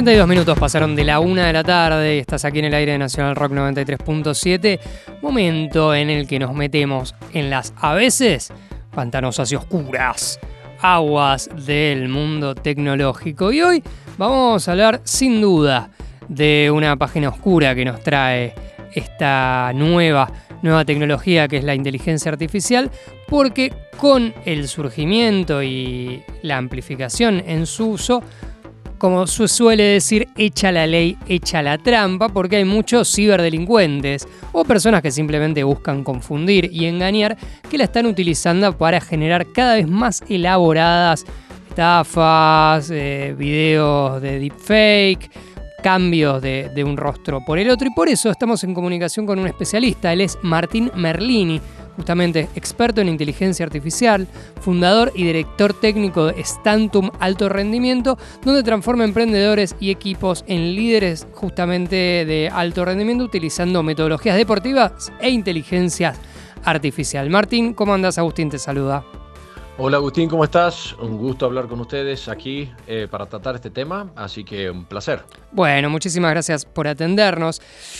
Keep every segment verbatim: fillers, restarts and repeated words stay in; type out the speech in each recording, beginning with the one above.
treinta y dos minutos pasaron de la una de la tarde y estás aquí en el aire de Nacional Rock noventa y tres punto siete. Momento en el que nos metemos en las, a veces, pantanosas y oscuras aguas del mundo tecnológico. Y hoy vamos a hablar, sin duda, de una página oscura que nos trae esta nueva, nueva tecnología que es la inteligencia artificial, porque con el surgimiento y la amplificación en su uso, como se suele decir, echa la ley, echa la trampa, porque hay muchos ciberdelincuentes o personas que simplemente buscan confundir y engañar, que la están utilizando para generar cada vez más elaboradas estafas, eh, videos de deepfake, cambios de, de un rostro por el otro. Y por eso estamos en comunicación con un especialista. Él es Martín Merlini, justamente experto en inteligencia artificial, fundador y director técnico de Stantum Alto Rendimiento, donde transforma emprendedores y equipos en líderes justamente de alto rendimiento utilizando metodologías deportivas e inteligencia artificial. Martín, ¿cómo andás? Agustín te saluda. Hola Agustín, ¿cómo estás? Un gusto hablar con ustedes aquí eh, para tratar este tema, así que un placer. Bueno, muchísimas gracias por atendernos.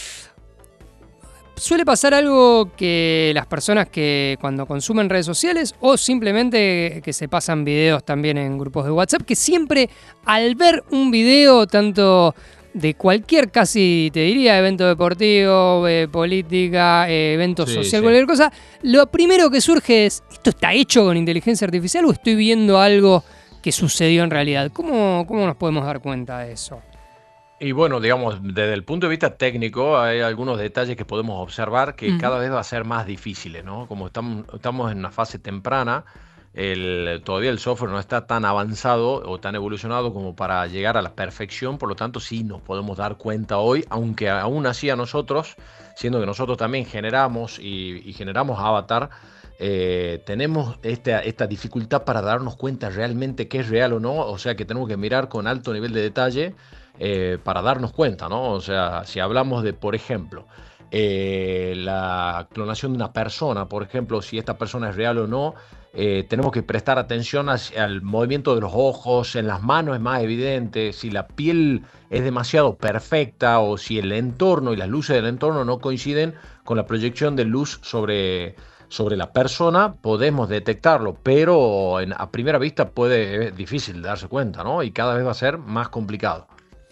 Suele pasar algo que las personas que cuando consumen redes sociales o simplemente que se pasan videos también en grupos de WhatsApp, que siempre al ver un video tanto de cualquier, casi te diría, evento deportivo, eh, política, eh, evento Sí, social, sí. cualquier cosa, lo primero que surge es, ¿esto está hecho con inteligencia artificial o estoy viendo algo que sucedió en realidad? ¿Cómo, cómo nos podemos dar cuenta de eso? Y bueno, digamos, desde el punto de vista técnico hay algunos detalles que podemos observar que Ujú. cada vez va a ser más difíciles, ¿no? Como estamos, estamos en una fase temprana, el, todavía el software no está tan avanzado o tan evolucionado como para llegar a la perfección, por lo tanto sí nos podemos dar cuenta hoy, aunque aún así a nosotros, siendo que nosotros también generamos y, y generamos avatar, eh, tenemos esta, esta dificultad para darnos cuenta realmente qué es real o no, o sea que tenemos que mirar con alto nivel de detalle eh, para darnos cuenta, ¿no? O sea, si hablamos de, por ejemplo, eh, la clonación de una persona, por ejemplo, si esta persona es real o no, eh, tenemos que prestar atención hacia al movimiento de los ojos, en las manos es más evidente, si la piel es demasiado perfecta o si el entorno y las luces del entorno no coinciden con la proyección de luz sobre, sobre la persona, podemos detectarlo, pero en, a primera vista puede, es difícil darse cuenta, ¿no? Y cada vez va a ser más complicado.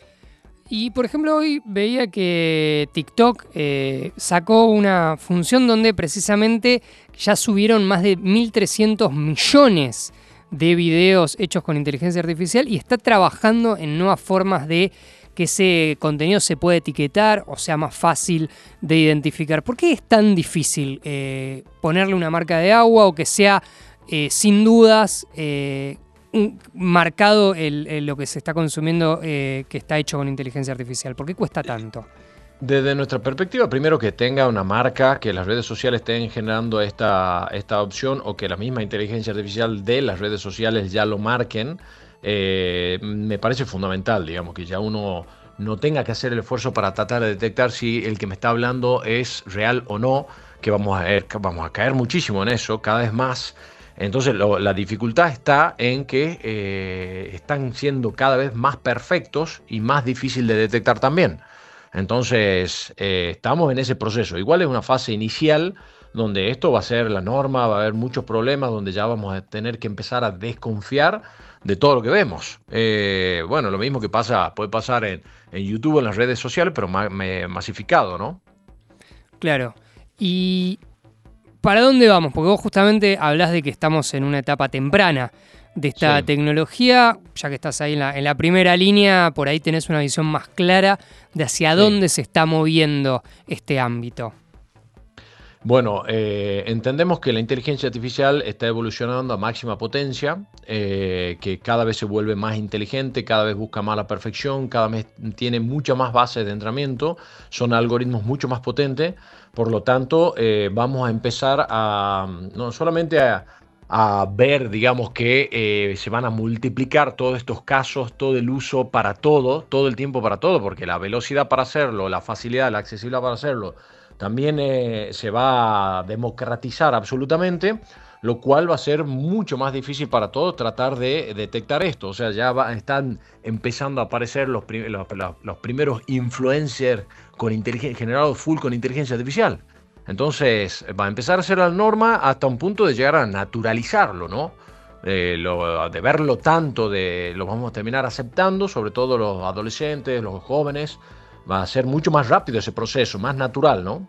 Y por ejemplo hoy veía que TikTok eh, sacó una función donde precisamente ya subieron más de mil trescientos millones de videos hechos con inteligencia artificial y está trabajando en nuevas formas de que ese contenido se pueda etiquetar o sea más fácil de identificar. ¿Por qué es tan difícil eh, ponerle una marca de agua o que sea eh, sin dudas eh, un- marcado el, el- lo que se está consumiendo eh, que está hecho con inteligencia artificial? ¿Por qué cuesta tanto? Desde nuestra perspectiva, primero que tenga una marca, que las redes sociales estén generando esta, esta opción o que la misma inteligencia artificial de las redes sociales ya lo marquen, eh, me parece fundamental, digamos, que ya uno no tenga que hacer el esfuerzo para tratar de detectar si el que me está hablando es real o no, que vamos a, ver- vamos a caer muchísimo en eso, cada vez más. Entonces lo- la dificultad está en que eh, están siendo cada vez más perfectos y más difícil de detectar también. Entonces, eh, estamos en ese proceso. Igual es una fase inicial donde esto va a ser la norma, va a haber muchos problemas, donde ya vamos a tener que empezar a desconfiar de todo lo que vemos. Eh, bueno, lo mismo que pasa, puede pasar en, en YouTube, en las redes sociales, pero ma- me- masificado, ¿no? Claro. ¿Y para dónde vamos? Porque vos justamente hablás de que estamos en una etapa temprana de esta Sí. tecnología, ya que estás ahí en la, en la primera línea, por ahí tenés una visión más clara de hacia Sí. dónde se está moviendo este ámbito. Bueno, eh, entendemos que la inteligencia artificial está evolucionando a máxima potencia, eh, que cada vez se vuelve más inteligente, cada vez busca más la perfección, cada vez tiene muchas más bases de entrenamiento, son algoritmos mucho más potentes, por lo tanto, eh, vamos a empezar a no solamente a, a ver, digamos, que eh, se van a multiplicar todos estos casos, todo el uso para todo, todo el tiempo para todo, porque la velocidad para hacerlo, la facilidad, la accesibilidad para hacerlo, también eh, se va a democratizar absolutamente, lo cual va a ser mucho más difícil para todos tratar de detectar esto. O sea, ya va, están empezando a aparecer los, prim los, los, los primeros influencers con inteligencia, generados full con inteligencia artificial. Entonces va a empezar a ser la norma hasta un punto de llegar a naturalizarlo, ¿no? Eh, lo, de verlo tanto, de, lo vamos a terminar aceptando, sobre todo los adolescentes, los jóvenes. Va a ser mucho más rápido ese proceso, más natural, ¿no?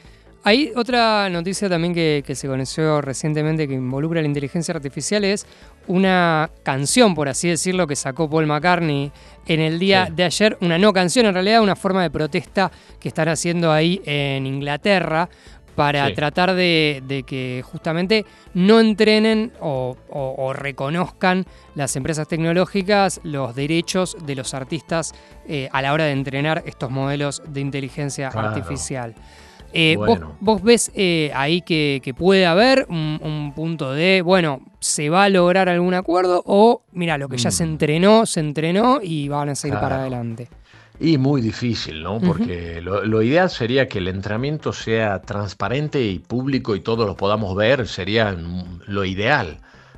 Hay otra noticia también que, que se conoció recientemente que involucra la inteligencia artificial, es una canción, por así decirlo, que sacó Paul McCartney en el día sí. de ayer. Una no canción, en realidad una forma de protesta que están haciendo ahí en Inglaterra para sí. tratar de, de que justamente no entrenen o, o, o reconozcan las empresas tecnológicas los derechos de los artistas eh, a la hora de entrenar estos modelos de inteligencia claro. artificial. Eh, bueno. vos, vos ves eh, ahí que, que puede haber un, un punto de, bueno, ¿se va a lograr algún acuerdo? O, mira, lo que ya mm. se entrenó, se entrenó y van a seguir claro. para adelante. Y muy difícil, ¿no? Porque uh-huh. lo, lo ideal sería que el entrenamiento sea transparente y público y todos lo podamos ver, sería lo ideal.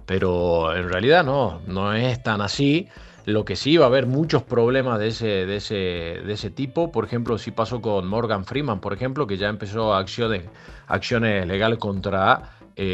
Pero en realidad no, no es tan así. Lo que sí va a haber muchos problemas de ese, de ese, de ese tipo. Por ejemplo, sí pasó con Morgan Freeman, por ejemplo, que ya empezó acciones, acciones legales contra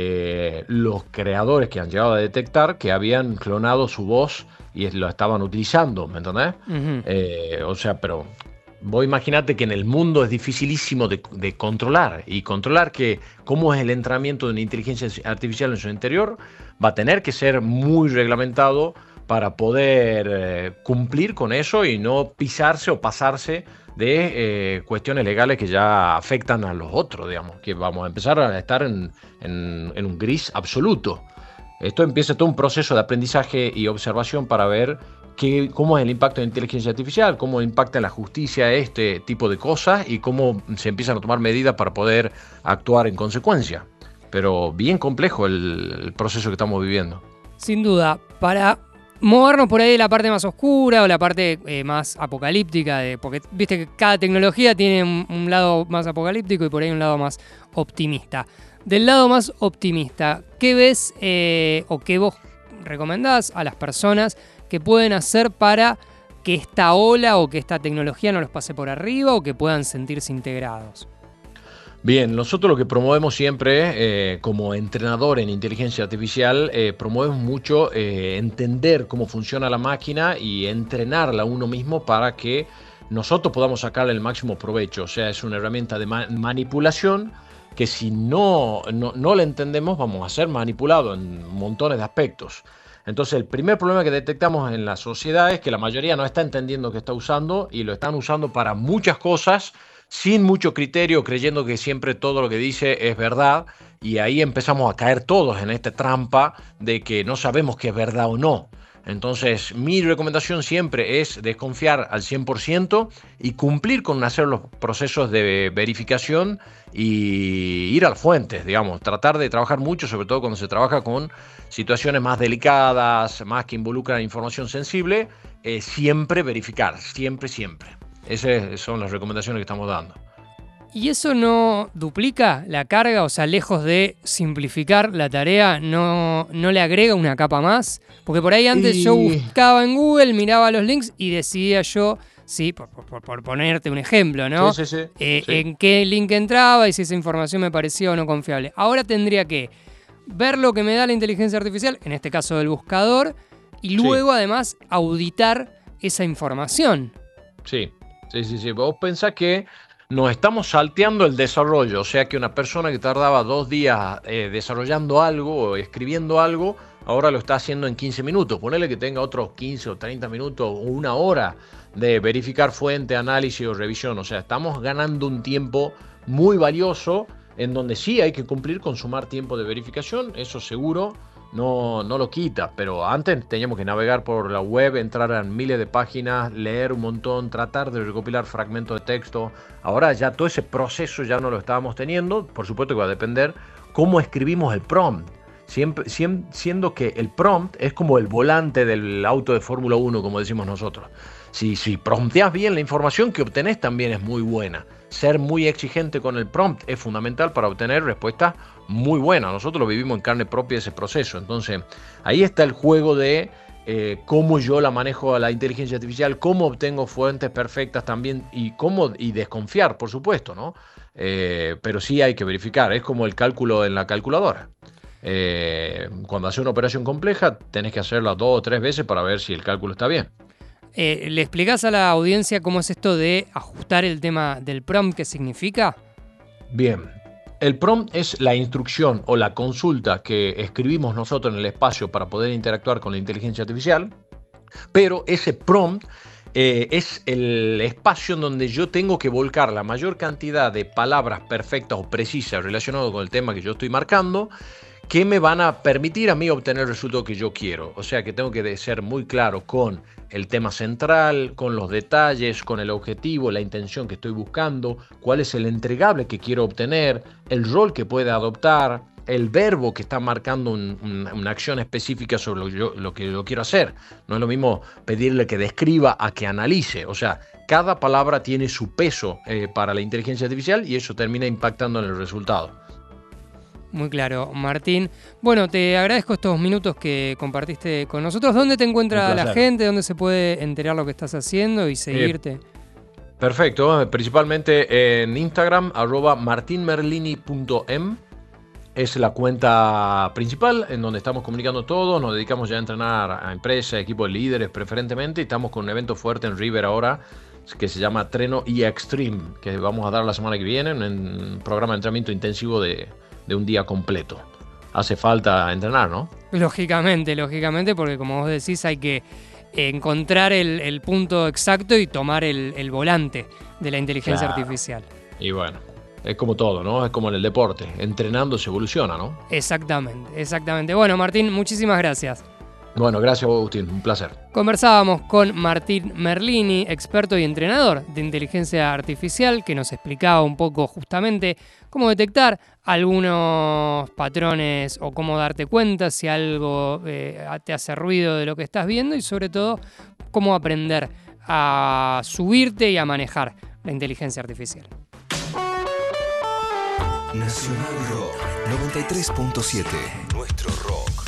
eh, los creadores que han llegado a detectar que habían clonado su voz y lo estaban utilizando, ¿me entendés? Uh-huh. eh, o sea, pero vos imaginate que en el mundo es dificilísimo de, de controlar, y controlar que cómo es el entrenamiento de una inteligencia artificial en su interior va a tener que ser muy reglamentado para poder eh, cumplir con eso y no pisarse o pasarse de eh, cuestiones legales que ya afectan a los otros, digamos, que vamos a empezar a estar en, en, en un gris absoluto. Esto empieza todo un proceso de aprendizaje y observación para ver qué, cómo es el impacto de la inteligencia artificial, cómo impacta en la justicia este tipo de cosas y cómo se empiezan a tomar medidas para poder actuar en consecuencia. Pero bien complejo el, el proceso que estamos viviendo. Sin duda, para movernos por ahí de la parte más oscura o la parte eh, más apocalíptica, de, porque viste que cada tecnología tiene un, un lado más apocalíptico y por ahí un lado más optimista. Del lado más optimista, ¿qué ves eh, o qué vos recomendás a las personas que pueden hacer para que esta ola o que esta tecnología no los pase por arriba o que puedan sentirse integrados? Bien, nosotros lo que promovemos siempre eh, como entrenador en inteligencia artificial, eh, promovemos mucho eh, entender cómo funciona la máquina y entrenarla uno mismo para que nosotros podamos sacarle el máximo provecho. O sea, es una herramienta de ma- manipulación que si no, no, no la entendemos vamos a ser manipulados en montones de aspectos. Entonces el primer problema que detectamos en la sociedad es que la mayoría no está entendiendo que está usando y lo están usando para muchas cosas sin mucho criterio, creyendo que siempre todo lo que dice es verdad, y ahí empezamos a caer todos en esta trampa de que no sabemos qué es verdad o no. Entonces mi recomendación siempre es desconfiar al cien por ciento y cumplir con hacer los procesos de verificación y ir a las fuentes, digamos, tratar de trabajar mucho, sobre todo cuando se trabaja con situaciones más delicadas, más que involucran información sensible, eh, siempre verificar, siempre, siempre. Esas son las recomendaciones que estamos dando. ¿Y eso no duplica la carga? O sea, lejos de simplificar la tarea, ¿no, no le agrega una capa más? Porque por ahí antes y... yo buscaba en Google, miraba los links y decidía yo, sí, por, por, por ponerte un ejemplo, ¿no? Sí, sí, sí, eh, sí. En qué link entraba y si esa información me parecía o no confiable. Ahora tendría que ver lo que me da la inteligencia artificial, en este caso del buscador, y luego sí. además auditar esa información. Sí. Sí, sí, sí. Vos pensás que nos estamos salteando el desarrollo, o sea que una persona que tardaba dos días eh, desarrollando algo o escribiendo algo, ahora lo está haciendo en quince minutos. Ponele que tenga otros quince o treinta minutos o una hora de verificar fuente, análisis o revisión. O sea, estamos ganando un tiempo muy valioso en donde sí hay que cumplir con sumar tiempo de verificación, eso seguro. No, no lo quita, pero antes teníamos que navegar por la web, entrar en miles de páginas, leer un montón, tratar de recopilar fragmentos de texto. Ahora ya todo ese proceso ya no lo estábamos teniendo. Por supuesto que va a depender cómo escribimos el prompt. siempre, siempre, siendo que el prompt es como el volante del auto de Fórmula uno, como decimos nosotros. Si, si prompteas bien, la información que obtenés también es muy buena. Ser muy exigente con el prompt es fundamental para obtener respuestas muy buenas. Nosotros lo vivimos en carne propia ese proceso. Entonces, ahí está el juego de eh, cómo yo la manejo a la inteligencia artificial, cómo obtengo fuentes perfectas también y cómo y desconfiar, por supuesto, ¿no? Eh, pero sí hay que verificar. Es como el cálculo en la calculadora. Eh, cuando haces una operación compleja, tenés que hacerla dos o tres veces para ver si el cálculo está bien. Eh, ¿Le explicás a la audiencia cómo es esto de ajustar el tema del prompt? ¿Qué significa? Bien, el prompt es la instrucción o la consulta que escribimos nosotros en el espacio para poder interactuar con la inteligencia artificial, pero ese prompt eh, es el espacio en donde yo tengo que volcar la mayor cantidad de palabras perfectas o precisas relacionadas con el tema que yo estoy marcando, que me van a permitir a mí obtener el resultado que yo quiero. O sea que tengo que ser muy claro con el tema central, con los detalles, con el objetivo, la intención que estoy buscando, cuál es el entregable que quiero obtener, el rol que puede adoptar, el verbo que está marcando un, un, una acción específica sobre lo que, yo, lo que yo quiero hacer. No es lo mismo pedirle que describa a que analice. O sea, cada palabra tiene su peso eh, para la inteligencia artificial y eso termina impactando en el resultado. Muy claro, Martín. Bueno, te agradezco estos minutos que compartiste con nosotros. ¿Dónde te encuentra la gente? ¿Dónde se puede enterar lo que estás haciendo y seguirte? Eh, perfecto, principalmente en Instagram, arroba martinmerlini punto em. Es la cuenta principal en donde estamos comunicando todo. Nos dedicamos ya a entrenar a empresas, equipos de líderes preferentemente. Y estamos con un evento fuerte en River ahora que se llama Treno y Extreme, que vamos a dar la semana que viene, un programa de entrenamiento intensivo de... de un día completo. Hace falta entrenar, ¿no? Lógicamente, lógicamente, porque como vos decís, hay que encontrar el, el punto exacto y tomar el, el volante de la inteligencia claro. artificial. Y bueno, es como todo, ¿no? Es como en el deporte. Entrenando se evoluciona, ¿no? Exactamente, exactamente. Bueno, Martín, muchísimas gracias. Bueno, gracias, Agustín. Un placer. Conversábamos con Martín Merlini, experto y entrenador de inteligencia artificial, que nos explicaba un poco justamente cómo detectar algunos patrones o cómo darte cuenta si algo eh, te hace ruido de lo que estás viendo y sobre todo cómo aprender a subirte y a manejar la inteligencia artificial. Nacional Rock noventa y tres punto siete. Nuestro rock.